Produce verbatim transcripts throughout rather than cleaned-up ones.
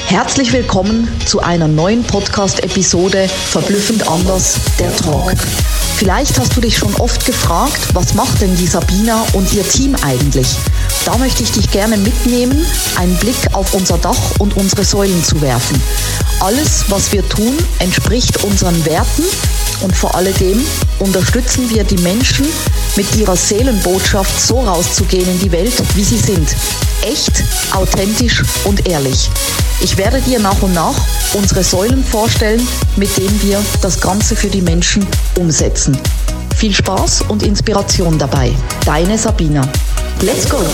Herzlich willkommen zu einer neuen Podcast-Episode Verblüffend anders, der Talk. Vielleicht hast du dich schon oft gefragt, was macht denn die Sabina und ihr Team eigentlich? Da möchte ich dich gerne mitnehmen, einen Blick auf unser Dach und unsere Säulen zu werfen. Alles, was wir tun, entspricht unseren Werten und vor alledem unterstützen wir die Menschen, mit ihrer Seelenbotschaft so rauszugehen in die Welt, wie sie sind. Echt, authentisch und ehrlich. Ich werde dir nach und nach unsere Säulen vorstellen, mit denen wir das Ganze für die Menschen umsetzen. Viel Spaß und Inspiration dabei. Deine Sabina. Let's go!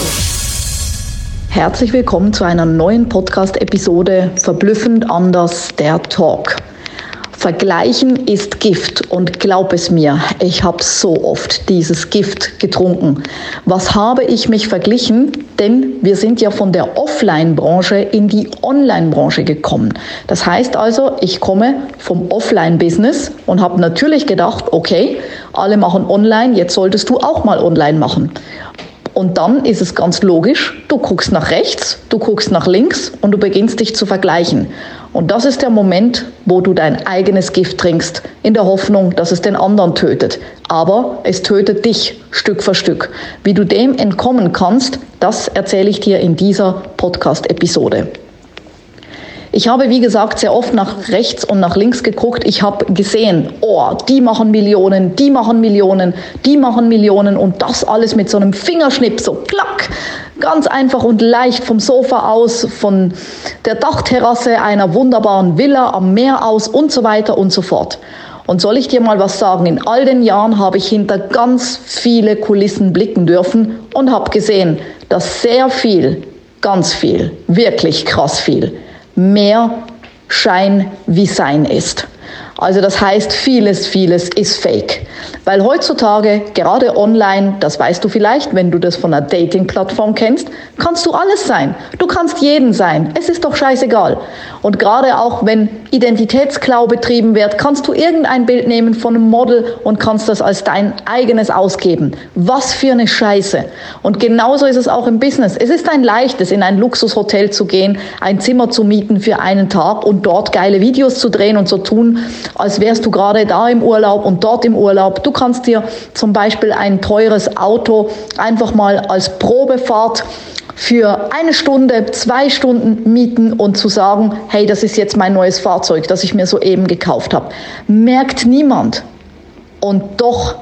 Herzlich willkommen zu einer neuen Podcast-Episode Verblüffend anders, der Talk. Vergleichen ist Gift und glaub es mir, ich habe so oft dieses Gift getrunken. Was habe ich mich verglichen? Denn wir sind ja von der Offline-Branche in die Online-Branche gekommen. Das heißt also, ich komme vom Offline-Business und habe natürlich gedacht, okay, alle machen online, jetzt solltest du auch mal online machen. Und dann ist es ganz logisch, du guckst nach rechts, du guckst nach links und du beginnst dich zu vergleichen. Und das ist der Moment, wo du dein eigenes Gift trinkst, in der Hoffnung, dass es den anderen tötet. Aber es tötet dich Stück für Stück. Wie du dem entkommen kannst, das erzähle ich dir in dieser Podcast-Episode. Ich habe, wie gesagt, sehr oft nach rechts und nach links geguckt. Ich habe gesehen, oh, die machen Millionen, die machen Millionen, die machen Millionen und das alles mit so einem Fingerschnipp, so klack, ganz einfach und leicht vom Sofa aus, von der Dachterrasse einer wunderbaren Villa am Meer aus und so weiter und so fort. Und soll ich dir mal was sagen? In all den Jahren habe ich hinter ganz viele Kulissen blicken dürfen und habe gesehen, dass sehr viel, ganz viel, wirklich krass viel, mehr Schein wie Sein ist. Also das heißt, vieles, vieles ist fake. Weil heutzutage, gerade online, das weißt du vielleicht, wenn du das von einer Dating-Plattform kennst, kannst du alles sein. Du kannst jeden sein. Es ist doch scheißegal. Und gerade auch, wenn Identitätsklau betrieben wird, kannst du irgendein Bild nehmen von einem Model und kannst das als dein eigenes ausgeben. Was für eine Scheiße. Und genauso ist es auch im Business. Es ist ein leichtes, in ein Luxushotel zu gehen, ein Zimmer zu mieten für einen Tag und dort geile Videos zu drehen und zu tun, als wärst du gerade da im Urlaub und dort im Urlaub. Du kannst dir zum Beispiel ein teures Auto einfach mal als Probefahrt für eine Stunde, zwei Stunden mieten und zu sagen, hey, das ist jetzt mein neues Fahrzeug, das ich mir soeben gekauft habe. Merkt niemand. Und doch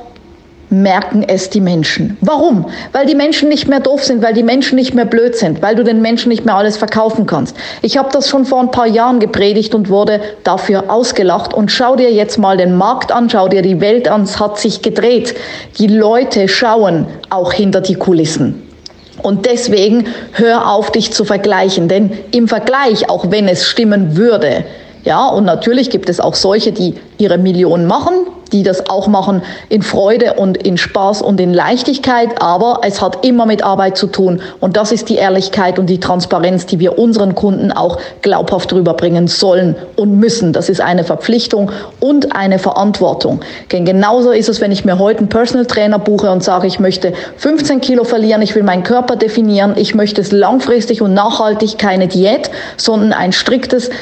merken es die Menschen. Warum? Weil die Menschen nicht mehr doof sind, weil die Menschen nicht mehr blöd sind, weil du den Menschen nicht mehr alles verkaufen kannst. Ich habe das schon vor ein paar Jahren gepredigt und wurde dafür ausgelacht. Und schau dir jetzt mal den Markt an, schau dir die Welt an, es hat sich gedreht. Die Leute schauen auch hinter die Kulissen. Und deswegen hör auf, dich zu vergleichen, denn im Vergleich, auch wenn es stimmen würde, ja, und natürlich gibt es auch solche, die ihre Millionen machen, die das auch machen in Freude und in Spaß und in Leichtigkeit, aber es hat immer mit Arbeit zu tun und das ist die Ehrlichkeit und die Transparenz, die wir unseren Kunden auch glaubhaft rüberbringen sollen und müssen. Das ist eine Verpflichtung und eine Verantwortung. Denn genauso ist es, wenn ich mir heute einen Personal Trainer buche und sage, ich möchte fünfzehn Kilo verlieren, ich will meinen Körper definieren, ich möchte es langfristig und nachhaltig, keine Diät, sondern ein striktes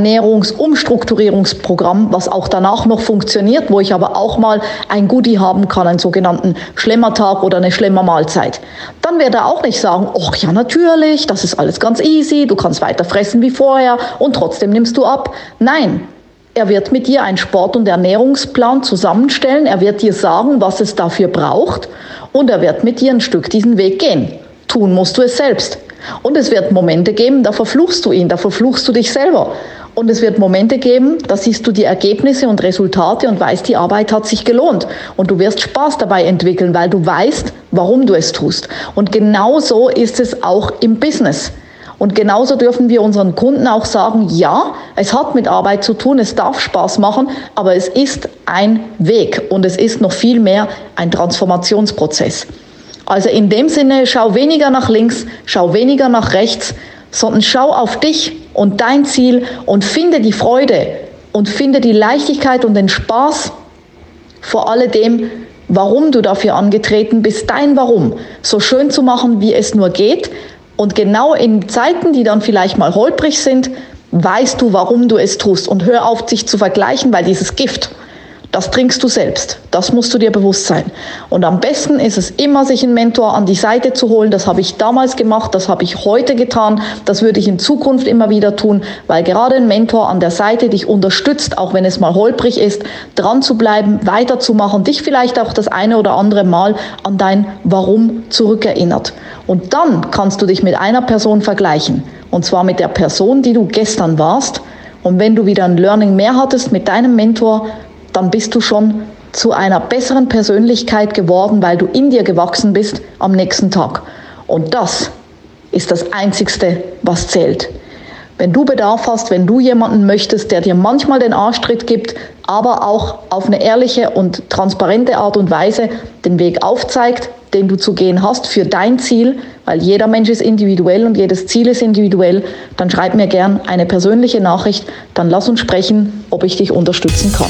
Ernährungsumstrukturierungsprogramm, was auch danach noch funktioniert, wo ich aber auch mal ein Goodie haben kann, einen sogenannten Schlemmertag oder eine Schlemmermahlzeit. Dann wird er auch nicht sagen, ach ja natürlich, das ist alles ganz easy, du kannst weiter fressen wie vorher und trotzdem nimmst du ab. Nein, er wird mit dir einen Sport- und Ernährungsplan zusammenstellen, er wird dir sagen, was es dafür braucht und er wird mit dir ein Stück diesen Weg gehen. Tun musst du es selbst. Und es wird Momente geben, da verfluchst du ihn, da verfluchst du dich selber. Und es wird Momente geben, da siehst du die Ergebnisse und Resultate und weißt, die Arbeit hat sich gelohnt. Und du wirst Spaß dabei entwickeln, weil du weißt, warum du es tust. Und genauso ist es auch im Business. Und genauso dürfen wir unseren Kunden auch sagen, ja, es hat mit Arbeit zu tun, es darf Spaß machen, aber es ist ein Weg und es ist noch viel mehr ein Transformationsprozess. Also in dem Sinne, schau weniger nach links, schau weniger nach rechts, sondern schau auf dich und dein Ziel und finde die Freude und finde die Leichtigkeit und den Spaß vor alledem, warum du dafür angetreten bist, dein Warum so schön zu machen, wie es nur geht und genau in Zeiten, die dann vielleicht mal holprig sind, weißt du, warum du es tust und hör auf, sich zu vergleichen, weil dieses Gift, das trinkst du selbst. Das musst du dir bewusst sein. Und am besten ist es immer, sich einen Mentor an die Seite zu holen. Das habe ich damals gemacht, das habe ich heute getan. Das würde ich in Zukunft immer wieder tun, weil gerade ein Mentor an der Seite dich unterstützt, auch wenn es mal holprig ist, dran zu bleiben, weiterzumachen, dich vielleicht auch das eine oder andere Mal an dein Warum zurückerinnert. Und dann kannst du dich mit einer Person vergleichen. Und zwar mit der Person, die du gestern warst. Und wenn du wieder ein Learning mehr hattest mit deinem Mentor, dann bist du schon zu einer besseren Persönlichkeit geworden, weil du in dir gewachsen bist am nächsten Tag. Und das ist das Einzigste, was zählt. Wenn du Bedarf hast, wenn du jemanden möchtest, der dir manchmal den Arschtritt gibt, aber auch auf eine ehrliche und transparente Art und Weise den Weg aufzeigt, den du zu gehen hast für dein Ziel, weil jeder Mensch ist individuell und jedes Ziel ist individuell, dann schreib mir gern eine persönliche Nachricht, dann lass uns sprechen, ob ich dich unterstützen kann.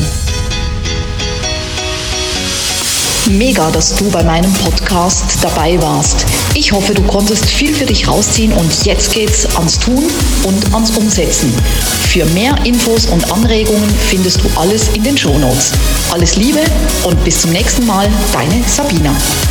Mega, dass du bei meinem Podcast dabei warst. Ich hoffe, du konntest viel für dich rausziehen und jetzt geht's ans Tun und ans Umsetzen. Für mehr Infos und Anregungen findest du alles in den Shownotes. Alles Liebe und bis zum nächsten Mal, deine Sabina.